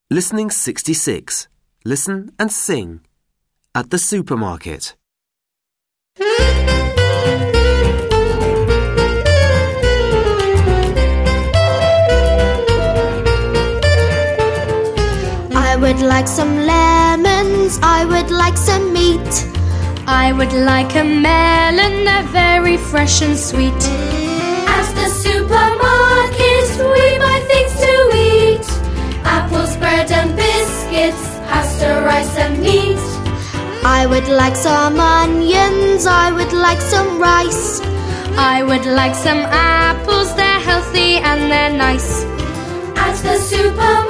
Listening 66. Listen and sing. At the supermarket. I would like some lemons, I would like some meat. I would like a melon, they're very fresh and sweet. At the supermarket we buy things to eat. Apples, bread and biscuits, pasta, rice and meat. I would like some onions, I would like some rice. I would like some apples, they're healthy and they're nice. At the supermarket